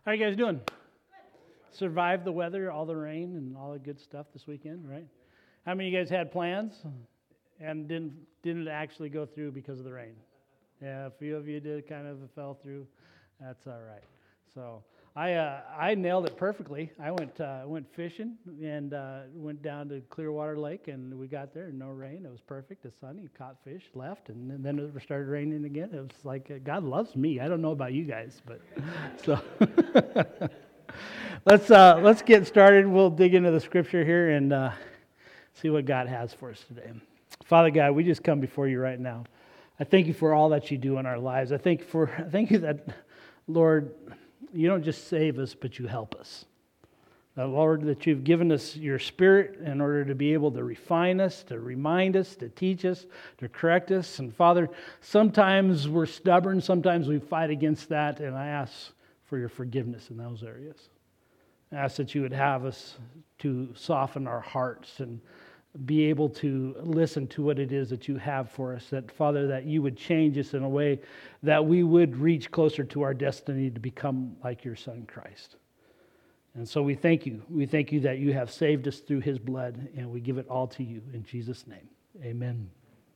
How you guys doing? Survived the weather, all the rain, and all the good stuff this weekend, right? How many of you guys had plans and didn't actually go through because of the rain? Yeah, a few of you did, kind of fell through. That's all right. So I nailed it perfectly. I went fishing and went down to Clearwater Lake, and we got there, no rain. It was perfect. It's sunny. Caught fish, left, and then it started raining again. It was like God loves me. I don't know about you guys, but so let's get started. We'll dig into the scripture here and see what God has for us today. Father God, we just come before you right now. I thank you for all that you do in our lives. I thank you that, Lord, you don't just save us, but you help us. Lord, that you've given us your Spirit in order to be able to refine us, to remind us, to teach us, to correct us. And Father, sometimes we're stubborn, sometimes we fight against that, and I ask for your forgiveness in those areas. I ask that you would have us to soften our hearts and be able to listen to what it is that you have for us. That, Father, that you would change us in a way that we would reach closer to our destiny to become like your Son, Christ. And so we thank you. We thank you that you have saved us through his blood, and we give it all to you in Jesus' name. Amen.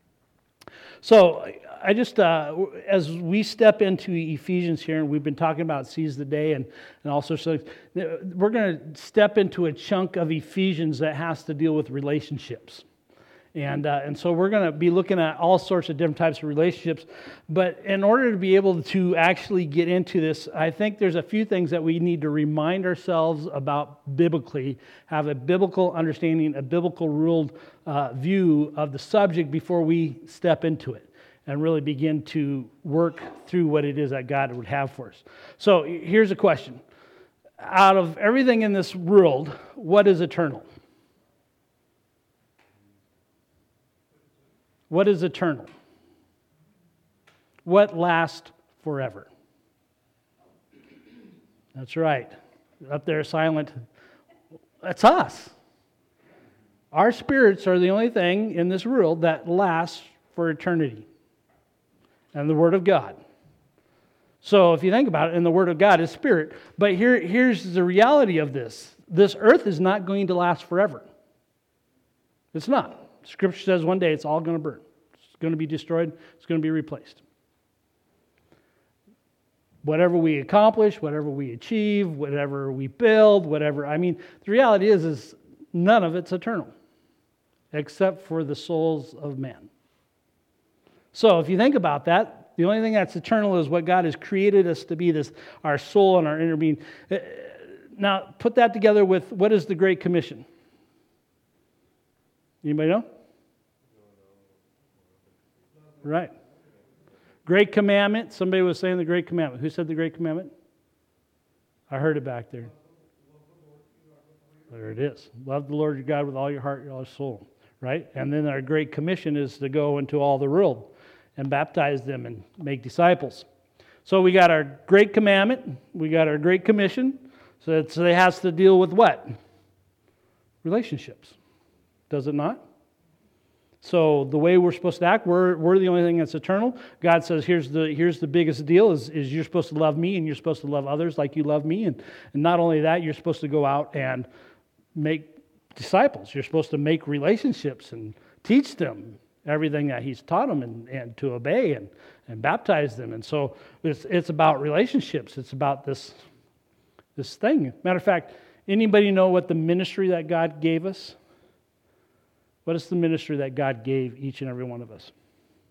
So I just, as we step into Ephesians here, and we've been talking about seize the day and also, so we're going to step into a chunk of Ephesians that has to deal with relationships. And so we're going to be looking at all sorts of different types of relationships. But in order to be able to actually get into this, I think there's a few things that we need to remind ourselves about biblically, have a biblical understanding, a biblical ruled view of the subject before we step into it and really begin to work through what it is that God would have for us. So here's a question. Out of everything in this world, what is eternal? What is eternal? What lasts forever? That's right. Up there, silent. That's us. Our spirits are the only thing in this world that lasts for eternity. And the Word of God. So if you think about it, and the Word of God is spirit. But here's the reality of this. This earth is not going to last forever. It's not. Scripture says one day it's all going to burn. It's going to be destroyed. It's going to be replaced. Whatever we accomplish, whatever we achieve, whatever we build, the reality is none of it's eternal, except for the souls of men. So if you think about that, the only thing that's eternal is what God has created us to be, this our soul and our inner being. Now, put that together with what is the Great Commission? Anybody know? Right. Great Commandment. Somebody was saying the Great Commandment. Who said the Great Commandment? I heard it back there. There it is. Love the Lord your God with all your heart, all your soul. Right? And then our Great Commission is to go into all the world and baptize them and make disciples. So we got our Great Commandment. We got our Great Commission. So it has to deal with what? Relationships. Does it not? So the way we're supposed to act, we're the only thing that's eternal. God says, here's the biggest deal is you're supposed to love me and you're supposed to love others like you love me. And not only that, you're supposed to go out and make disciples. You're supposed to make relationships and teach them everything that he's taught them and to obey and baptize them. And so it's about relationships. It's about this thing. Matter of fact, anybody know what the ministry that God gave us? What is the ministry that God gave each and every one of us?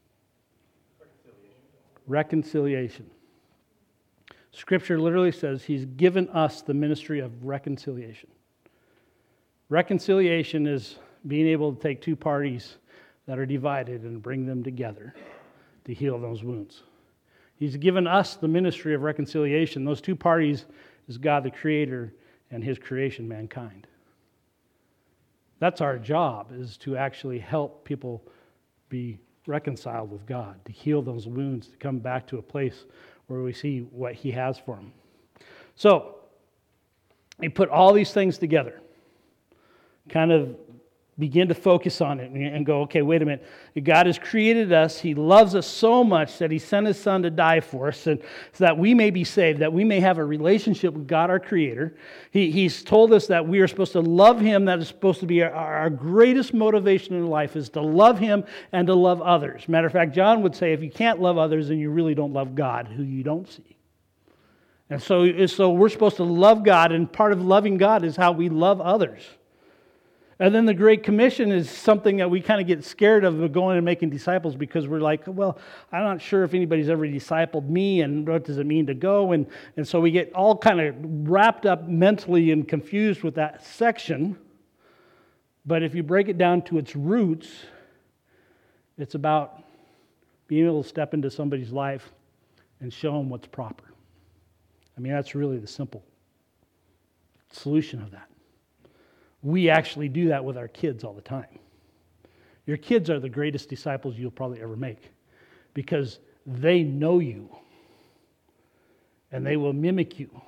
Reconciliation. Scripture literally says he's given us the ministry of reconciliation. Reconciliation is being able to take two parties that are divided and bring them together to heal those wounds. He's given us the ministry of reconciliation. Those two parties is God the Creator and his creation, mankind. That's our job, is to actually help people be reconciled with God, to heal those wounds, to come back to a place where we see what he has for them. So, he put all these things together, kind of begin to focus on it and go, okay, wait a minute. God has created us. He loves us so much that He sent His Son to die for us, and so that we may be saved, that we may have a relationship with God, our Creator. He's told us that we are supposed to love Him. That is supposed to be our greatest motivation in life, is to love Him and to love others. Matter of fact, John would say, if you can't love others, then you really don't love God, who you don't see. And so we're supposed to love God, and part of loving God is how we love others. And then the Great Commission is something that we kind of get scared of going and making disciples, because we're like, well, I'm not sure if anybody's ever discipled me, and what does it mean to go? And so we get all kind of wrapped up mentally and confused with that section. But if you break it down to its roots, it's about being able to step into somebody's life and show them what's proper. I mean, that's really the simple solution of that. We actually do that with our kids all the time. Your kids are the greatest disciples you'll probably ever make, because they know you, and they will mimic you,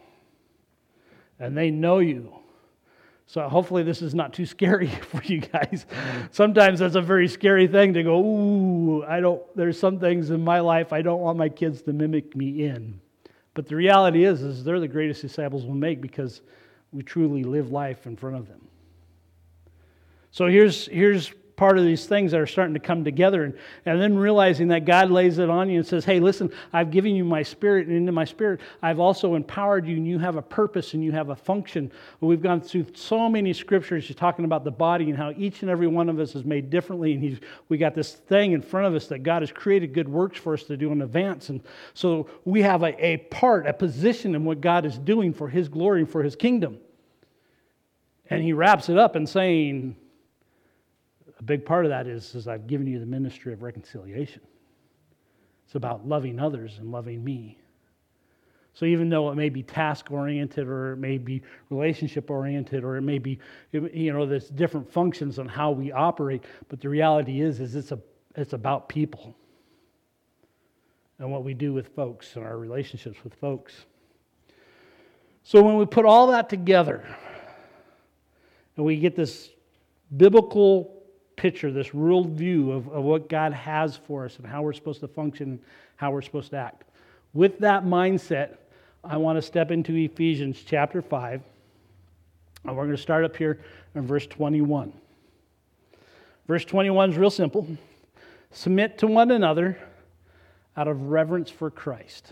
and they know you. So hopefully this is not too scary for you guys. Sometimes that's a very scary thing to go, ooh, there's some things in my life I don't want my kids to mimic me in. But the reality is they're the greatest disciples we'll make, because we truly live life in front of them. So here's part of these things that are starting to come together, and then realizing that God lays it on you and says, hey, listen, I've given you my Spirit, and into my Spirit I've also empowered you, and you have a purpose and you have a function. We've gone through so many scriptures talking about the body and how each and every one of us is made differently, and we got this thing in front of us that God has created good works for us to do in advance. And so we have a position in what God is doing for His glory and for His kingdom. And He wraps it up in saying, a big part of that is I've given you the ministry of reconciliation. It's about loving others and loving me. So even though it may be task-oriented, or it may be relationship-oriented, or it may be, there's different functions on how we operate, but the reality is it's about people and what we do with folks and our relationships with folks. So when we put all that together and we get this biblical picture, this world view of what God has for us and how we're supposed to function, how we're supposed to act. With that mindset, I want to step into Ephesians chapter 5, and we're going to start up here in verse 21. Verse 21 is real simple. Submit to one another out of reverence for Christ.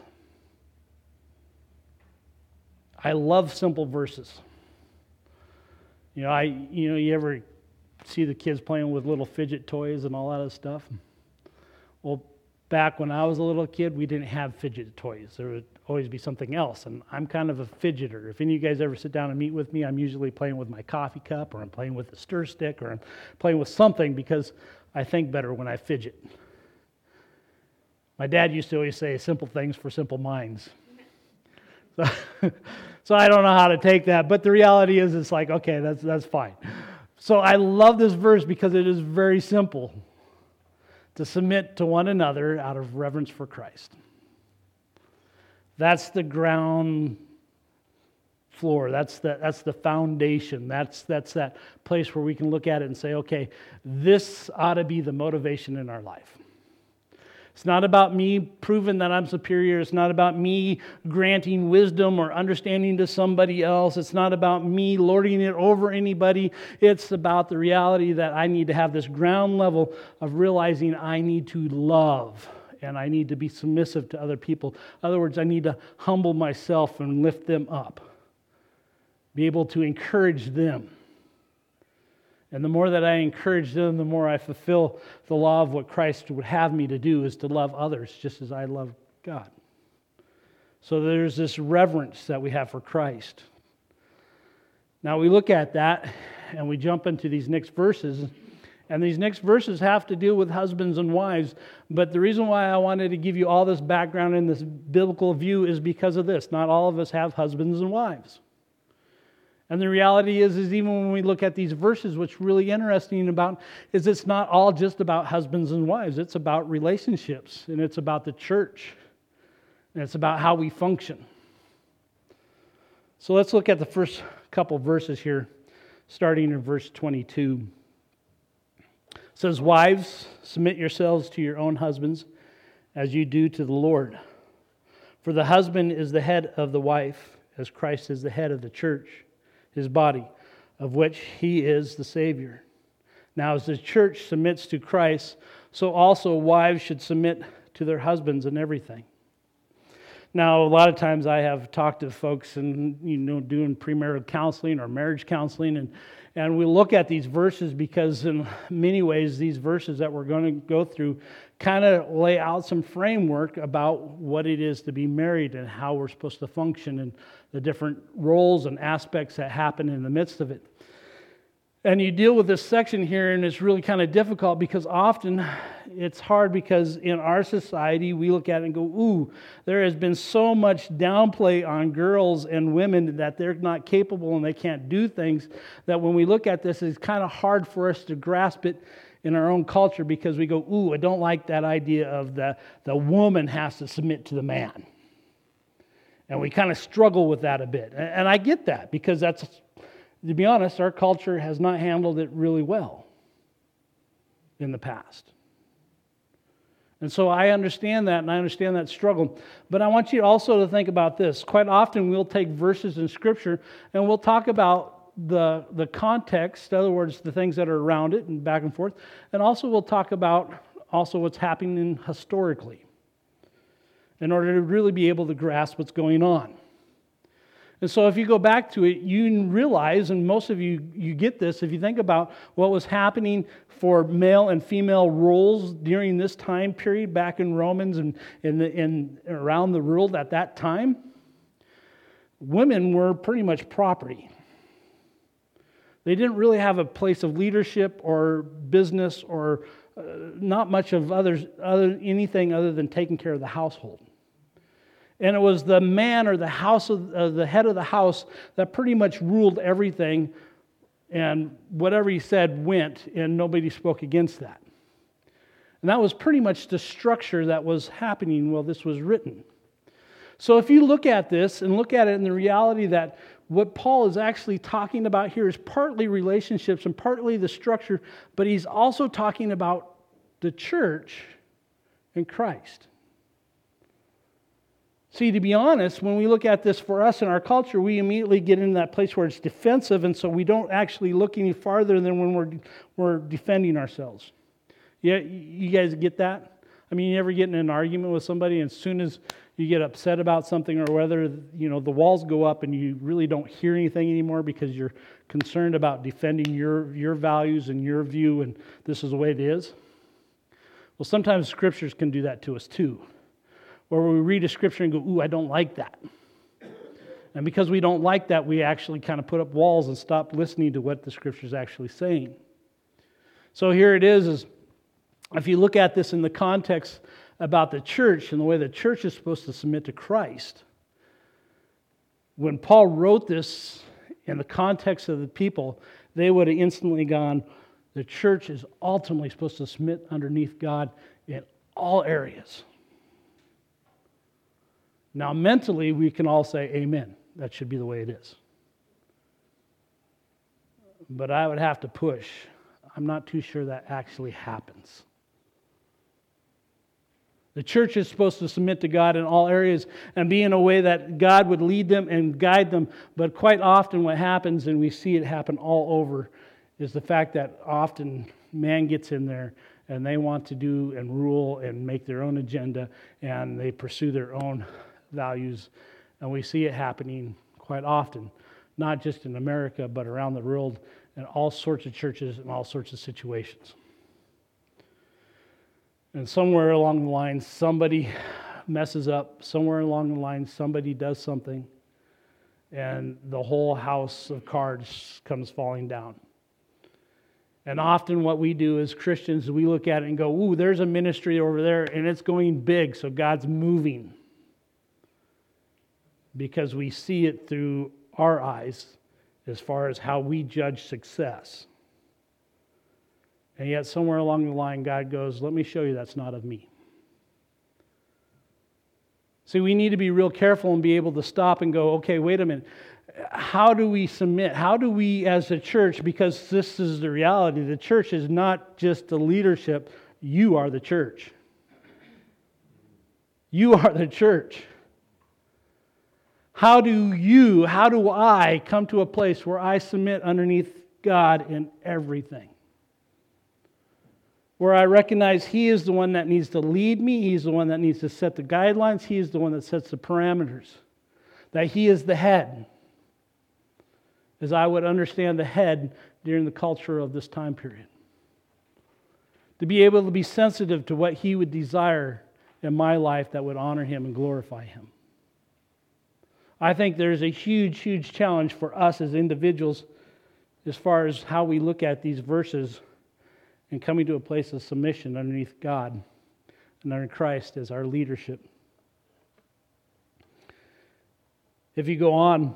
I love simple verses. You ever see the kids playing with little fidget toys and all that other stuff? Well, back when I was a little kid, we didn't have fidget toys. There would always be something else, and I'm kind of a fidgeter. If any of you guys ever sit down and meet with me, I'm usually playing with my coffee cup, or I'm playing with the stir stick, or I'm playing with something, because I think better when I fidget. My dad used to always say, simple things for simple minds. So I don't know how to take that, but the reality is it's like, okay, that's fine. So I love this verse because it is very simple. To submit to one another out of reverence for Christ. That's the ground floor. That's the foundation. That's that place where we can look at it and say, okay, this ought to be the motivation in our life. It's not about me proving that I'm superior. It's not about me granting wisdom or understanding to somebody else. It's not about me lording it over anybody. It's about the reality that I need to have this ground level of realizing I need to love and I need to be submissive to other people. In other words, I need to humble myself and lift them up. Be able to encourage them. And the more that I encourage them, the more I fulfill the law of what Christ would have me to do, is to love others just as I love God. So there's this reverence that we have for Christ. Now we look at that and we jump into these next verses. And these next verses have to deal with husbands and wives. But the reason why I wanted to give you all this background in this biblical view is because of this. Not all of us have husbands and wives. And the reality is even when we look at these verses, what's really interesting about is it's not all just about husbands and wives. It's about relationships, and it's about the church, and it's about how we function. So let's look at the first couple verses here, starting in verse 22. It says, wives, submit yourselves to your own husbands as you do to the Lord. For the husband is the head of the wife, as Christ is the head of the church, his body, of which he is the Savior. Now, as the church submits to Christ, so also wives should submit to their husbands in everything. Now, a lot of times I have talked to folks and, doing premarital counseling or marriage counseling, and we look at these verses because in many ways these verses that we're going to go through kind of lay out some framework about what it is to be married and how we're supposed to function and the different roles and aspects that happen in the midst of it. And you deal with this section here, and it's really kind of difficult because often it's hard because in our society we look at it and go, ooh, there has been so much downplay on girls and women that they're not capable and they can't do things, that when we look at this, it's kind of hard for us to grasp it in our own culture because we go, ooh, I don't like that idea of the woman has to submit to the man. And we kind of struggle with that a bit. And I get that because that's, to be honest, our culture has not handled it really well in the past. And so I understand that, and I understand that struggle. But I want you also to think about this. Quite often we'll take verses in Scripture and we'll talk about the context, in other words, the things that are around it and back and forth. And also we'll talk about also what's happening historically in order to really be able to grasp what's going on. And so if you go back to it, you realize, and most of you get this, if you think about what was happening for male and female roles during this time period back in Romans and in around the world at that time, women were pretty much property. They didn't really have a place of leadership or business or not much of anything other than taking care of the household. And it was the man or the head of the house that pretty much ruled everything, and whatever he said went, and nobody spoke against that. And that was pretty much the structure that was happening while this was written. So if you look at this and look at it in the reality that what Paul is actually talking about here is partly relationships and partly the structure, but he's also talking about the church and Christ. See, to be honest, when we look at this for us in our culture, we immediately get into that place where it's defensive, and so we don't actually look any farther than when we're defending ourselves. Yeah, you guys get that? I mean, you ever get in an argument with somebody, and as soon as you get upset about something or whether, the walls go up and you really don't hear anything anymore because you're concerned about defending your values and your view, and this is the way it is? Well, sometimes scriptures can do that to us too. Or we read a scripture and go, ooh, I don't like that. And because we don't like that, we actually kind of put up walls and stop listening to what the scripture is actually saying. So here it is if you look at this in the context about the church and the way the church is supposed to submit to Christ, when Paul wrote this in the context of the people, they would have instantly gone, the church is ultimately supposed to submit underneath God in all areas. Now, mentally, we can all say, amen. That should be the way it is. But I would have to push. I'm not too sure that actually happens. The church is supposed to submit to God in all areas and be in a way that God would lead them and guide them. But quite often what happens, and we see it happen all over, is the fact that often man gets in there and they want to do and rule and make their own agenda, and they pursue their own values, and we see it happening quite often, not just in America, but around the world, in all sorts of churches and all sorts of situations. And somewhere along the line, somebody messes up. Somewhere along the line, somebody does something, and the whole house of cards comes falling down. And often what we do as Christians, we look at it and go, ooh, there's a ministry over there, and it's going big, so God's moving. Because we see it through our eyes as far as how we judge success. And yet somewhere along the line, God goes, let me show you that's not of me. See, we need to be real careful and be able to stop and go, okay, wait a minute. how do we submit? How do we as a church, because this is the reality, the church is not just the leadership, you are the church. You are the church. How do I come to a place where I submit underneath God in everything? Where I recognize He is the one that needs to lead me, He's the one that needs to set the guidelines, He is the one that sets the parameters. That He is the head. As I would understand the head during the culture of this time period. To be able to be sensitive to what He would desire in my life that would honor Him and glorify Him. I think there's a huge, huge challenge for us as individuals as far as how we look at these verses and coming to a place of submission underneath God and under Christ as our leadership. If you go on,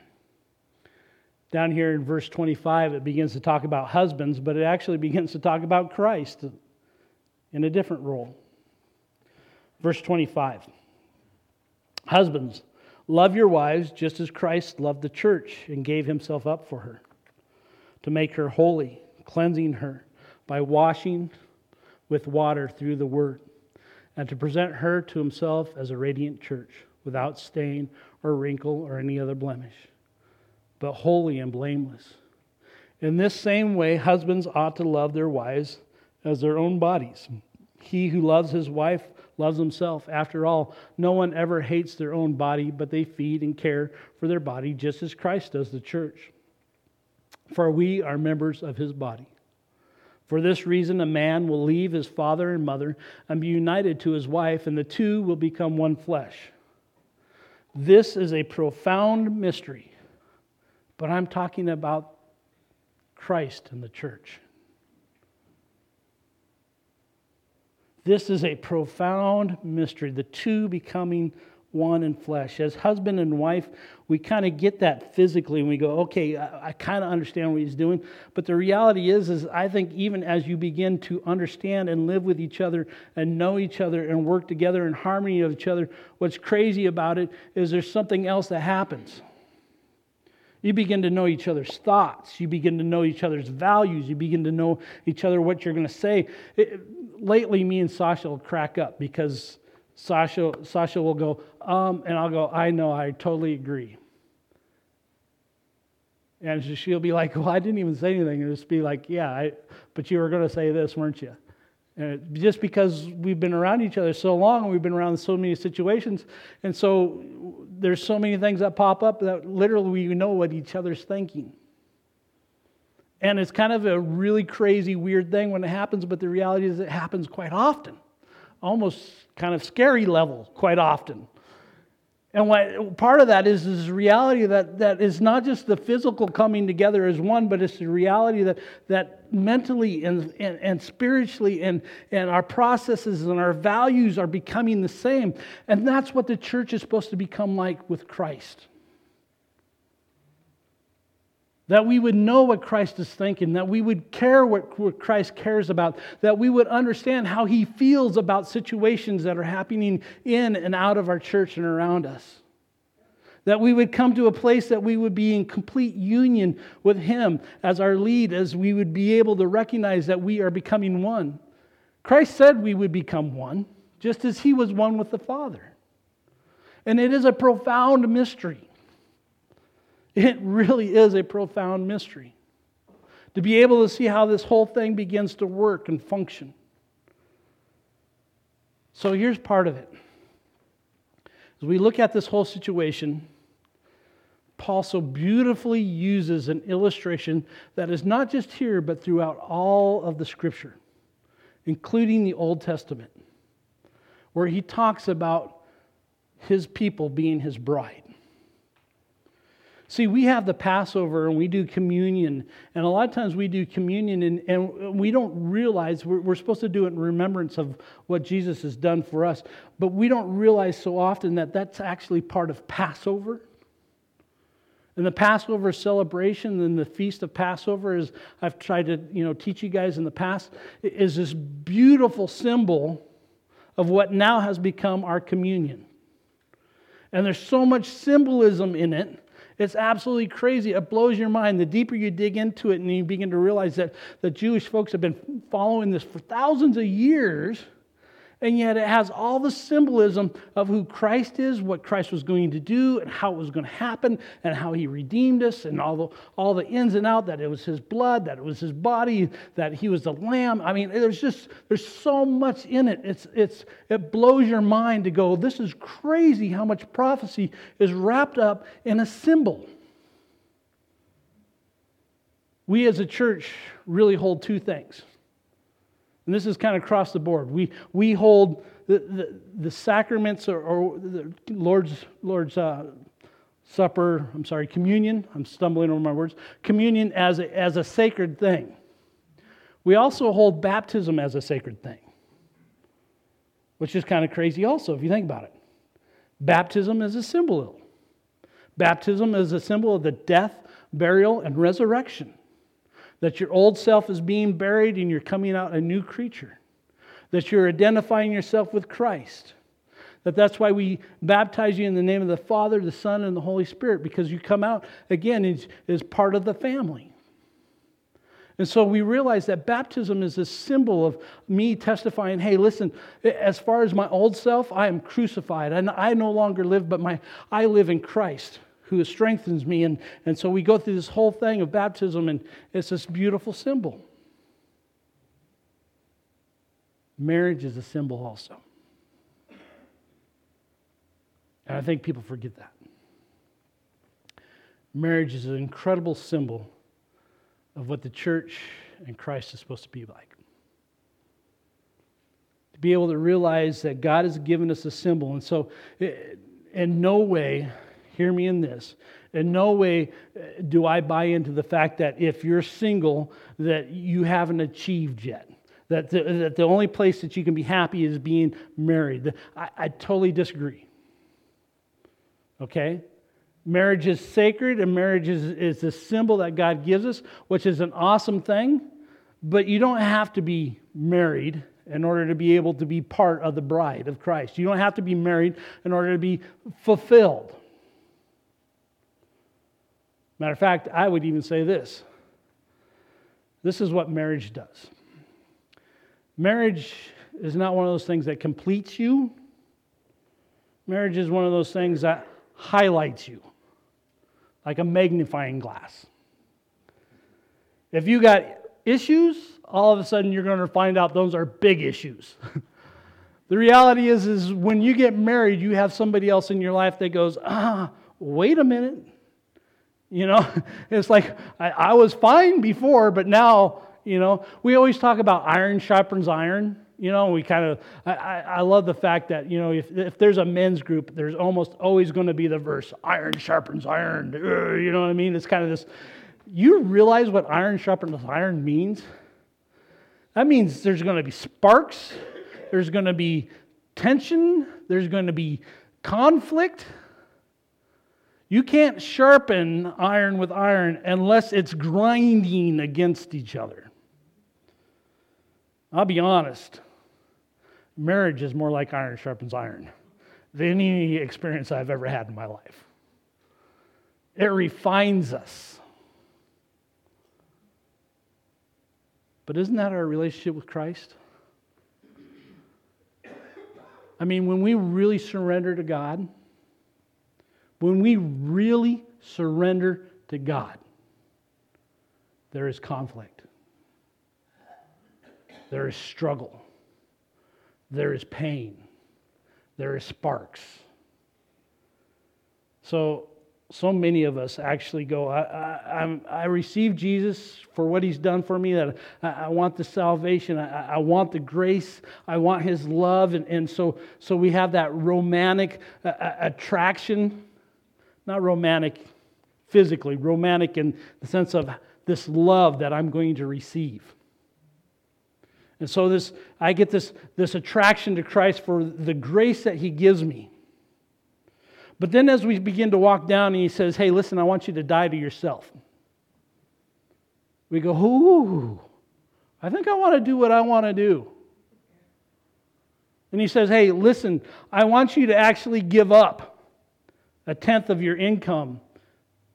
down here in verse 25, it begins to talk about husbands, but it actually begins to talk about Christ in a different role. Verse 25, husbands, love your wives just as Christ loved the church and gave Himself up for her, to make her holy, cleansing her by washing with water through the word, and to present her to Himself as a radiant church, without stain or wrinkle or any other blemish, but holy and blameless. In this same way, husbands ought to love their wives as their own bodies. He who loves his wife loves himself. After all, no one ever hates their own body, but they feed and care for their body just as Christ does the church. For we are members of His body. For this reason, a man will leave his father and mother and be united to his wife, and the two will become one flesh. This is a profound mystery, but I'm talking about Christ and the church. This is a profound mystery, the two becoming one in flesh. As husband and wife, we kind of get that physically, and we go, okay, I kind of understand what He's doing. But the reality is I think even as you begin to understand and live with each other and know each other and work together in harmony of each other, what's crazy about it is there's something else that happens. You begin to know each other's thoughts. You begin to know each other's values. You begin to know each other what you're going to say. Lately, me and Sasha will crack up because Sasha will go, and I'll go, I know, I totally agree. And she'll be like, well, I didn't even say anything. And just be like, yeah, but you were going to say this, weren't you? And just because we've been around each other so long, and we've been around so many situations, and so there's so many things that pop up that literally we know what each other's thinking. And it's kind of a really crazy, weird thing when it happens, but the reality is it happens quite often. Almost kind of scary level quite often. And what part of that is this reality that is not just the physical coming together as one, but it's the reality that mentally and spiritually and our processes and our values are becoming the same. And that's what the church is supposed to become like with Christ. That we would know what Christ is thinking, that we would care what Christ cares about, that we would understand how He feels about situations that are happening in and out of our church and around us. That we would come to a place that we would be in complete union with Him as our lead, as we would be able to recognize that we are becoming one. Christ said we would become one, just as He was one with the Father. And it is a profound mystery. It really is a profound mystery. To be able to see how this whole thing begins to work and function. So here's part of it. As we look at this whole situation, Paul so beautifully uses an illustration that is not just here, but throughout all of the Scripture, including the Old Testament, where he talks about His people being His bride. See, we have the Passover and we do communion, and a lot of times we do communion and we don't realize, we're supposed to do it in remembrance of what Jesus has done for us, but we don't realize so often that that's actually part of Passover. And the Passover celebration and the Feast of Passover, as I've tried to teach you guys in the past, is this beautiful symbol of what now has become our communion. And there's so much symbolism in it. It's absolutely crazy. It blows your mind. The deeper you dig into it and you begin to realize that the Jewish folks have been following this for thousands of years, and yet it has all the symbolism of who Christ is, what Christ was going to do, and how it was going to happen, and how He redeemed us, and all the ins and outs, that it was His blood, that it was His body, that He was the Lamb. I mean, there's so much in it. It blows your mind to go, this is crazy how much prophecy is wrapped up in a symbol. We as a church really hold two things. And this is kind of across the board. We hold the sacraments or the Lord's Supper, communion. I'm stumbling over my words. Communion as a sacred thing. We also hold baptism as a sacred thing, which is kind of crazy also if you think about it. Baptism is a symbol. Baptism is a symbol of the death, burial, and resurrection. That your old self is being buried and you're coming out a new creature. That you're identifying yourself with Christ. That's why we baptize you in the name of the Father, the Son, and the Holy Spirit, because you come out, again, as part of the family. And so we realize that baptism is a symbol of me testifying, hey, listen, as far as my old self, I am crucified. And I no longer live, but I live in Christ, who strengthens me. And so we go through this whole thing of baptism, and it's this beautiful symbol. Marriage is a symbol also. And I think people forget that. Marriage is an incredible symbol of what the church and Christ is supposed to be like. To be able to realize that God has given us a symbol. And so in no way, hear me in this, in no way do I buy into the fact that if you're single, that you haven't achieved yet. That the only place that you can be happy is being married. I totally disagree. Okay? Marriage is sacred, and marriage is the symbol that God gives us, which is an awesome thing, but you don't have to be married in order to be able to be part of the bride of Christ. You don't have to be married in order to be fulfilled. Matter of fact, I would even say this. This is what marriage does. Marriage is not one of those things that completes you. Marriage is one of those things that highlights you, like a magnifying glass. If you got issues, all of a sudden you're going to find out those are big issues. The reality is when you get married, you have somebody else in your life that goes, wait a minute. You know, it's like, I was fine before, but now, you know, we always talk about iron sharpens iron. You know, I love the fact that, you know, if there's a men's group, there's almost always going to be the verse, iron sharpens iron. You know what I mean? It's kind of this, you realize what iron sharpens iron means? That means there's going to be sparks, there's going to be tension, there's going to be conflict. You can't sharpen iron with iron unless it's grinding against each other. I'll be honest. Marriage is more like iron sharpens iron than any experience I've ever had in my life. It refines us. But isn't that our relationship with Christ? I mean, when we really surrender to God, when we really surrender to God, there is conflict. There is struggle. There is pain. There is sparks. So many of us actually go, I received Jesus for what He's done for me, that I want the salvation, I want the grace, I want His love, and so we have that romantic attraction. Not romantic physically, romantic in the sense of this love that I'm going to receive. And so I get this attraction to Christ for the grace that He gives me. But then as we begin to walk down and He says, hey, listen, I want you to die to yourself. We go, ooh, I think I want to do what I want to do. And He says, hey, listen, I want you to actually give up 1/10 of your income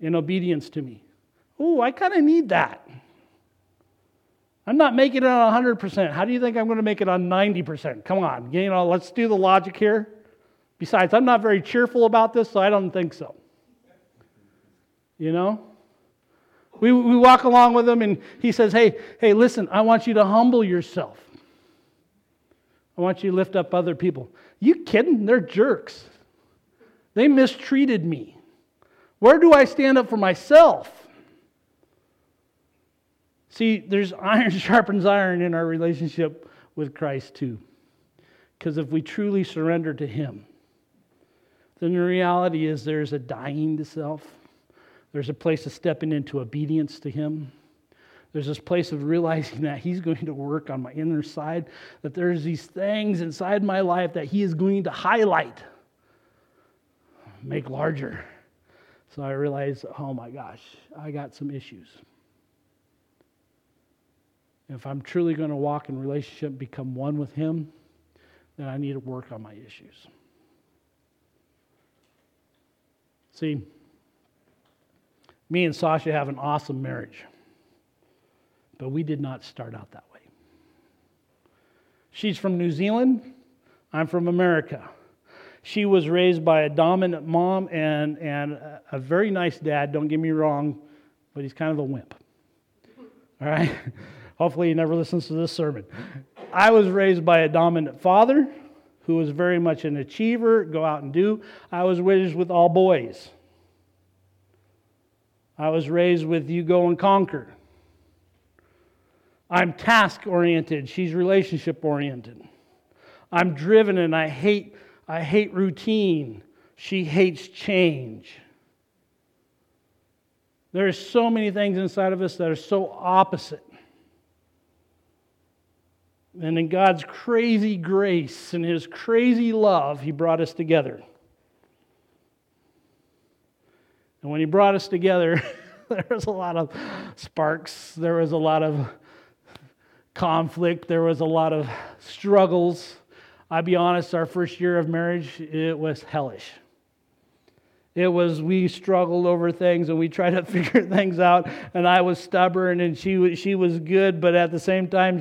in obedience to me. Ooh, I kind of need that. I'm not making it on 100%. How do you think I'm going to make it on 90%? Come on, let's do the logic here. Besides, I'm not very cheerful about this, so I don't think so. We walk along with him, and he says, hey, listen, I want you to humble yourself. I want you to lift up other people. You kidding? They're jerks. They mistreated me. Where do I stand up for myself? See, there's iron sharpens iron in our relationship with Christ too. Because if we truly surrender to Him, then the reality is there's a dying to self. There's a place of stepping into obedience to Him. There's this place of realizing that He's going to work on my inner side, that there's these things inside my life that He is going to highlight, make larger. So I realized, oh my gosh, I got some issues. If I'm truly going to walk in relationship, become one with Him, then I need to work on my issues. See, me and Sasha have an awesome marriage, but we did not start out that way. She's from New Zealand. I'm from America. She was raised by a dominant mom and a very nice dad, don't get me wrong, but he's kind of a wimp. All right? Hopefully he never listens to this sermon. I was raised by a dominant father who was very much an achiever, go out and do. I was raised with all boys. I was raised with you go and conquer. I'm task-oriented. She's relationship-oriented. I'm driven and I hate routine. She hates change. There are so many things inside of us that are so opposite. And in God's crazy grace and His crazy love, He brought us together. And when He brought us together, there was a lot of sparks. There was a lot of conflict. There was a lot of struggles. I'll be honest, our first year of marriage, it was hellish. We struggled over things and we tried to figure things out, and I was stubborn and she was good, but at the same time,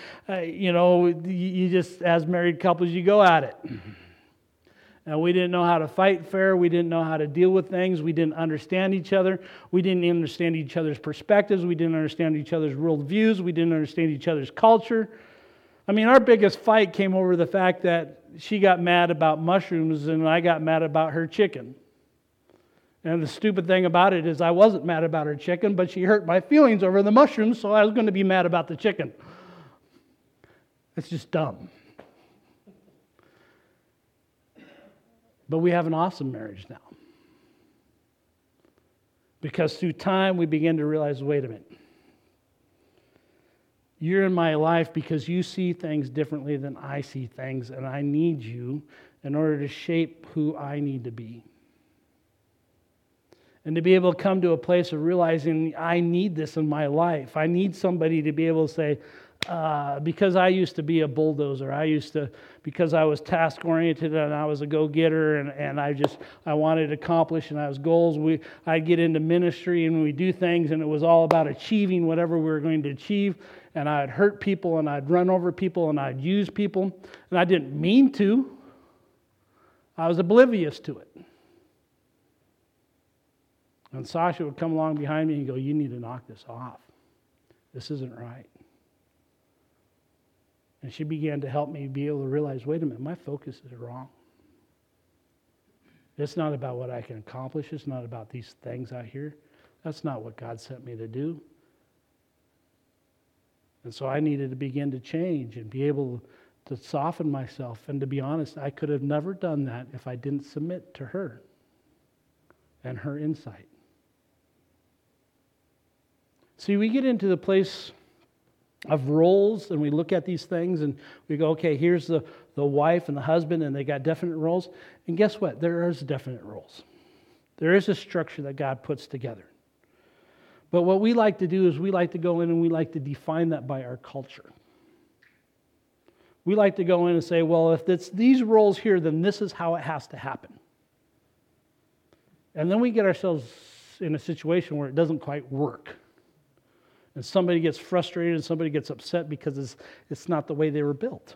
you just, as married couples, you go at it. And we didn't know how to fight fair. We didn't know how to deal with things. We didn't understand each other. We didn't understand each other's perspectives. We didn't understand each other's worldviews. We didn't understand each other's culture. I mean, our biggest fight came over the fact that she got mad about mushrooms and I got mad about her chicken. And the stupid thing about it is I wasn't mad about her chicken, but she hurt my feelings over the mushrooms, so I was going to be mad about the chicken. It's just dumb. But we have an awesome marriage now. Because through time, we begin to realize, wait a minute. You're in my life because you see things differently than I see things, and I need you in order to shape who I need to be. And to be able to come to a place of realizing I need this in my life. I need somebody to be able to say, because I used to be a bulldozer, because I was task-oriented and I was a go-getter and I wanted to accomplish and I was goals. I'd get into ministry and we do things and it was all about achieving whatever we were going to achieve. And I'd hurt people and I'd run over people and I'd use people. And I didn't mean to. I was oblivious to it. And Sasha would come along behind me and go, you need to knock this off. This isn't right. And she began to help me be able to realize, wait a minute, my focus is wrong. It's not about what I can accomplish. It's not about these things out here. That's not what God sent me to do. And so I needed to begin to change and be able to soften myself. And to be honest, I could have never done that if I didn't submit to her and her insight. See, we get into the place of roles and we look at these things and we go, okay, here's the wife and the husband and they got definite roles. And guess what? There is definite roles. There is a structure that God puts together. But what we like to do is we like to go in and we like to define that by our culture. We like to go in and say, well, if it's these roles here, then this is how it has to happen. And then we get ourselves in a situation where it doesn't quite work. And somebody gets frustrated and somebody gets upset because it's not the way they were built.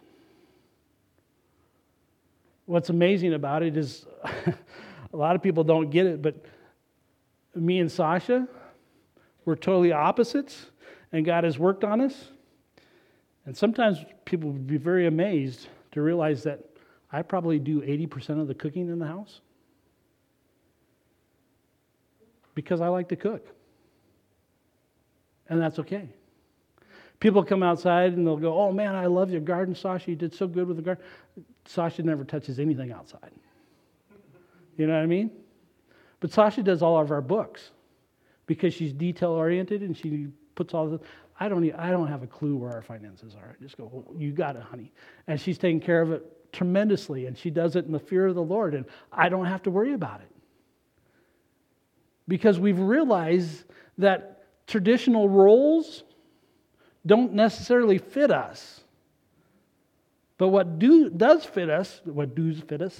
What's amazing about it is a lot of people don't get it, but me and Sasha, we're totally opposites, and God has worked on us. And sometimes people would be very amazed to realize that I probably do 80% of the cooking in the house because I like to cook. And that's okay. People come outside and they'll go, oh man, I love your garden, Sasha. You did so good with the garden. Sasha never touches anything outside. You know what I mean? But Sasha does all of our books because she's detail-oriented and she puts all the... I don't have a clue where our finances are. I just go, oh, you got it, honey. And she's taking care of it tremendously, and she does it in the fear of the Lord, and I don't have to worry about it. Because we've realized that traditional roles don't necessarily fit us. But what does fit us, what does fit us,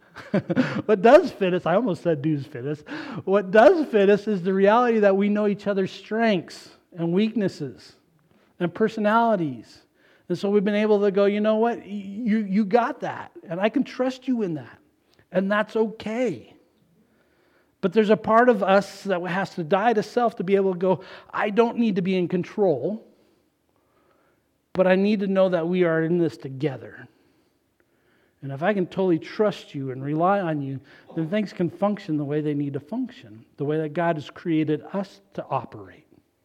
I almost said does fit us. What does fit us is the reality that we know each other's strengths and weaknesses and personalities. And so we've been able to go, you know what, you got that, and I can trust you in that. And that's okay. But there's a part of us that has to die to self to be able to go, I don't need to be in control, but I need to know that we are in this together. And if I can totally trust you and rely on you, then things can function the way they need to function, the way that God has created us to operate.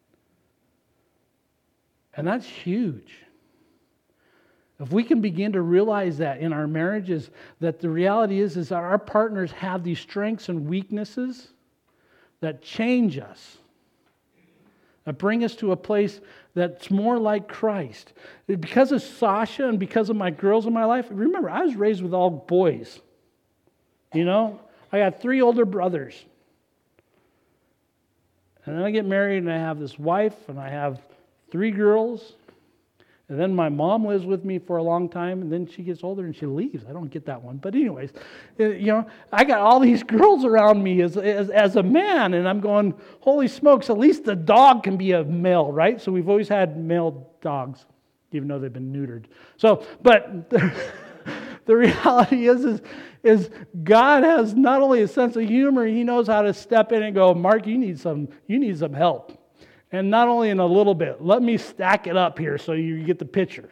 And that's huge. If we can begin to realize that in our marriages, that the reality is that our partners have these strengths and weaknesses that change us, that bring us to a place that's more like Christ. Because of Sasha and because of my girls in my life, remember, I was raised with all boys. You know, I got 3 older brothers. And then I get married and I have this wife and I have 3 girls. And then my mom lives with me for a long time, and then she gets older and she leaves. I don't get that one. But anyways, you know, I got all these girls around me as a man, and I'm going, holy smokes, at least the dog can be a male, right? So we've always had male dogs, even though they've been neutered. So, but the reality is God has not only a sense of humor, He knows how to step in and go, Mark, you need some help. And not only in a little bit, let me stack it up here so you get the picture.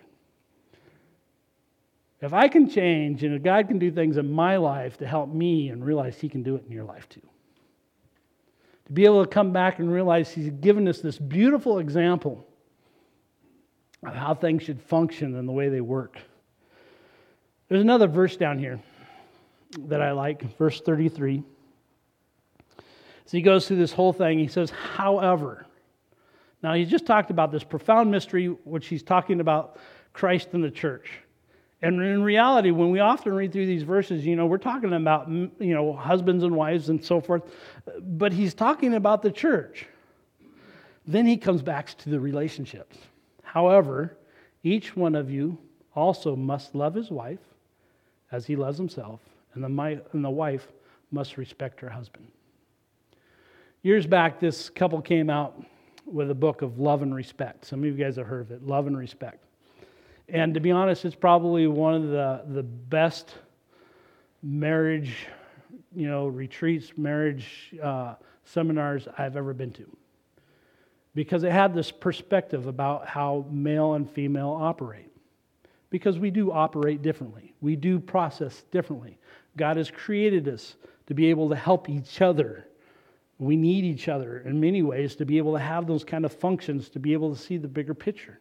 If I can change and if God can do things in my life to help me and realize He can do it in your life too. To be able to come back and realize He's given us this beautiful example of how things should function and the way they work. There's another verse down here that I like, verse 33. So he goes through this whole thing. He says, however... Now, he just talked about this profound mystery, which he's talking about Christ and the church. And in reality, when we often read through these verses, you know, we're talking about, you know, husbands and wives and so forth. But he's talking about the church. Then he comes back to the relationships. However, each one of you also must love his wife as he loves himself, and the wife must respect her husband. Years back, this couple came out with a book of Love and Respect. Some of you guys have heard of it, Love and Respect. And to be honest, it's probably one of the best marriage, you know, retreats, marriage seminars I've ever been to. Because it had this perspective about how male and female operate. Because we do operate differently. We do process differently. God has created us to be able to help each other. We need each other in many ways to be able to have those kind of functions, to be able to see the bigger picture.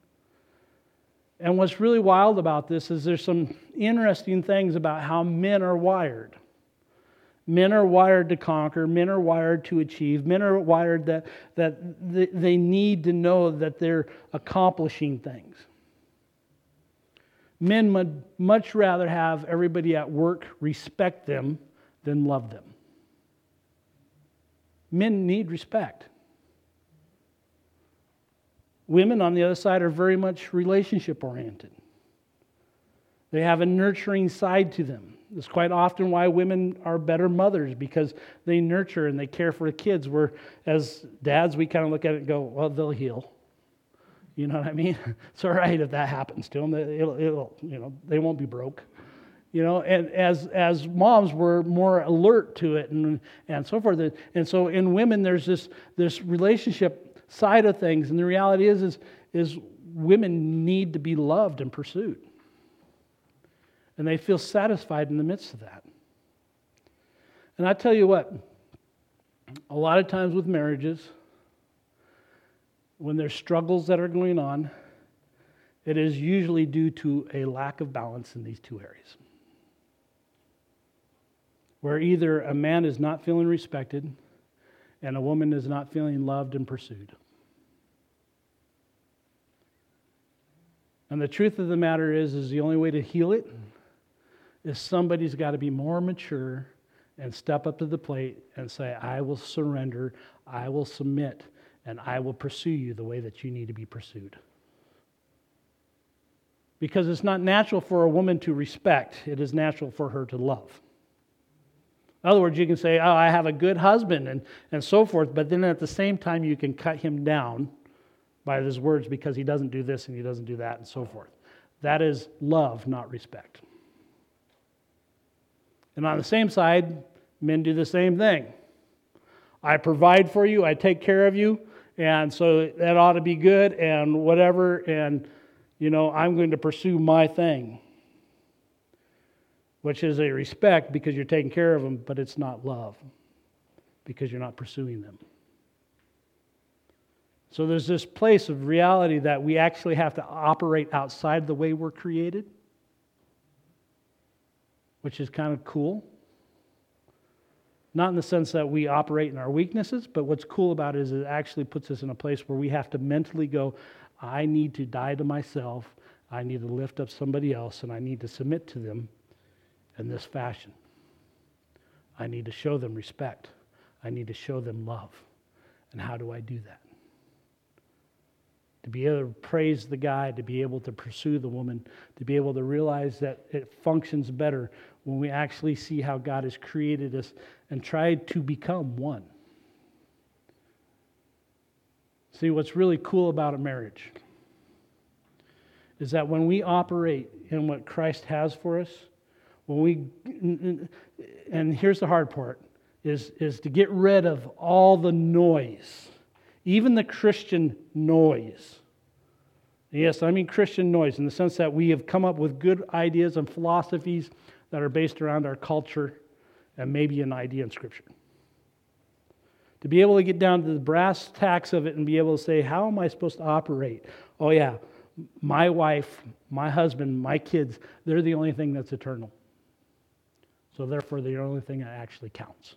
And what's really wild about this is there's some interesting things about how men are wired. Men are wired to conquer. Men are wired to achieve. Men are wired that they need to know that they're accomplishing things. Men would much rather have everybody at work respect them than love them. Men need respect. Women, on the other side, are very much relationship-oriented. They have a nurturing side to them. It's quite often why women are better mothers, because they nurture and they care for the kids, where as dads we kind of look at it and go, well, they'll heal. You know what I mean? It's all right if that happens to them. It'll they won't be broke. And as moms, we're more alert to it and so forth. And so in women, there's this relationship side of things, and the reality is women need to be loved and pursued. And they feel satisfied in the midst of that. And I tell you what, a lot of times with marriages, when there's struggles that are going on, it is usually due to a lack of balance in these two areas. Where either a man is not feeling respected and a woman is not feeling loved and pursued. And the truth of the matter is the only way to heal it is somebody's got to be more mature and step up to the plate and say, I will surrender, I will submit, and I will pursue you the way that you need to be pursued. Because it's not natural for a woman to respect, it is natural for her to love. In other words, you can say, oh, I have a good husband and so forth, but then at the same time you can cut him down by his words because he doesn't do this and he doesn't do that and so forth. That is love, not respect. And on the same side, men do the same thing. I provide for you, I take care of you, and so that ought to be good and whatever, and I'm going to pursue my thing. Which is a respect because you're taking care of them, but it's not love because you're not pursuing them. So there's this place of reality that we actually have to operate outside the way we're created, which is kind of cool. Not in the sense that we operate in our weaknesses, but what's cool about it is it actually puts us in a place where we have to mentally go, I need to die to myself, I need to lift up somebody else, and I need to submit to them in this fashion. I need to show them respect. I need to show them love. And how do I do that? To be able to praise the guy, to be able to pursue the woman, to be able to realize that it functions better when we actually see how God has created us and tried to become one. See, what's really cool about a marriage is that when we operate in what Christ has for us, and here's the hard part, is to get rid of all the noise, even the Christian noise. Yes, I mean Christian noise in the sense that we have come up with good ideas and philosophies that are based around our culture and maybe an idea in Scripture. To be able to get down to the brass tacks of it and be able to say, how am I supposed to operate? Oh yeah, my wife, my husband, my kids, they're the only thing that's eternal. So therefore, they're the only thing that actually counts.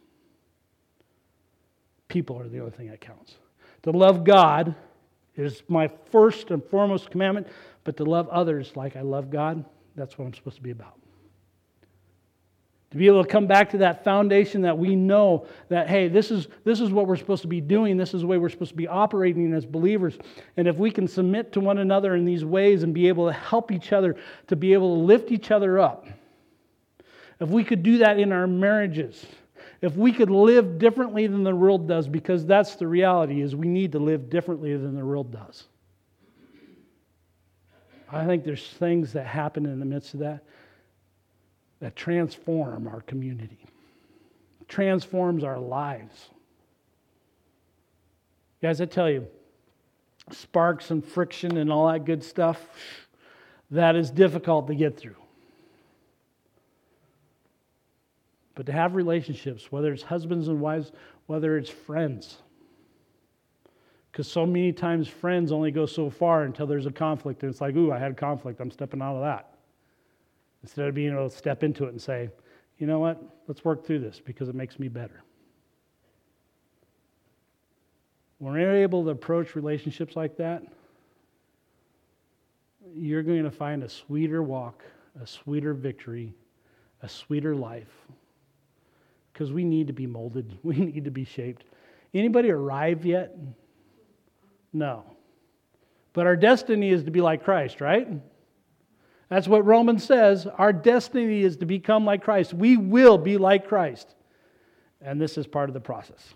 People are the only thing that counts. To love God is my first and foremost commandment, but to love others like I love God, that's what I'm supposed to be about. To be able to come back to that foundation that we know that, hey, this is what we're supposed to be doing, this is the way we're supposed to be operating as believers. And if we can submit to one another in these ways and be able to help each other, to be able to lift each other up, if we could do that in our marriages, if we could live differently than the world does, because that's the reality, is we need to live differently than the world does. I think there's things that happen in the midst of that transform our community, transforms our lives. Guys, I tell you, sparks and friction and all that good stuff, that is difficult to get through. But to have relationships, whether it's husbands and wives, whether it's friends, because so many times friends only go so far until there's a conflict, and it's like, ooh, I had conflict, I'm stepping out of that. Instead of being able to step into it and say, you know what, let's work through this because it makes me better. When you're able to approach relationships like that, you're going to find a sweeter walk, a sweeter victory, a sweeter life. Because we need to be molded. We need to be shaped. Anybody arrive yet? No. But our destiny is to be like Christ, right? That's what Romans says. Our destiny is to become like Christ. We will be like Christ. And this is part of the process.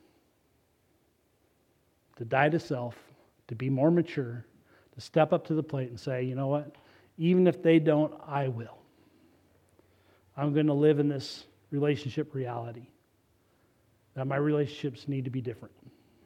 To die to self, to be more mature, to step up to the plate and say, you know what? Even if they don't, I will. I'm going to live in this relationship reality. That my relationships need to be different.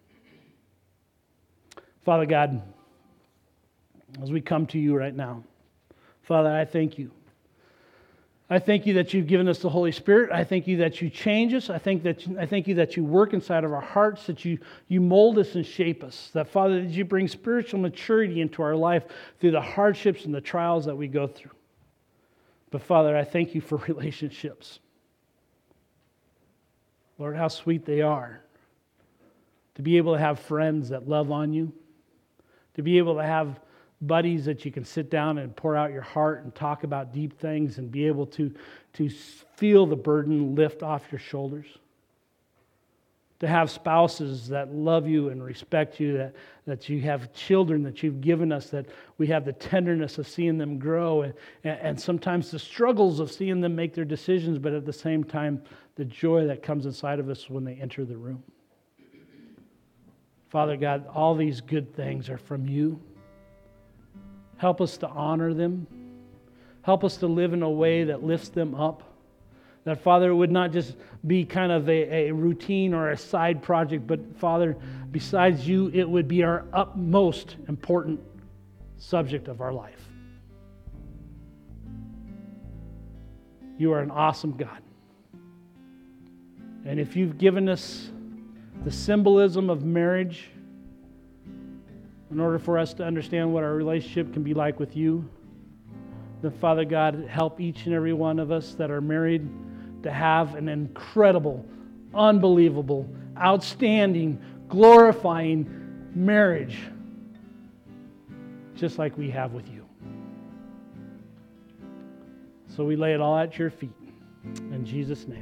Father God, as we come to you right now, Father, I thank you. I thank you that you've given us the Holy Spirit. I thank you that you change us. I thank you that you work inside of our hearts, that you mold us and shape us. That, Father, that you bring spiritual maturity into our life through the hardships and the trials that we go through. But, Father, I thank you for relationships. Lord, how sweet they are. To be able to have friends that love on you. To be able to have buddies that you can sit down and pour out your heart and talk about deep things and be able to feel the burden lift off your shoulders. To have spouses that love you and respect you, that you have children that you've given us, that we have the tenderness of seeing them grow and sometimes the struggles of seeing them make their decisions, but at the same time, the joy that comes inside of us when they enter the room. Father God, all these good things are from you. Help us to honor them. Help us to live in a way that lifts them up. That, Father, it would not just be kind of a routine or a side project, but, Father, besides you, it would be our utmost important subject of our life. You are an awesome God. And if you've given us the symbolism of marriage, in order for us to understand what our relationship can be like with you, then, Father God, help each and every one of us that are married to have an incredible, unbelievable, outstanding, glorifying marriage, just like we have with you. So we lay it all at your feet. In Jesus' name.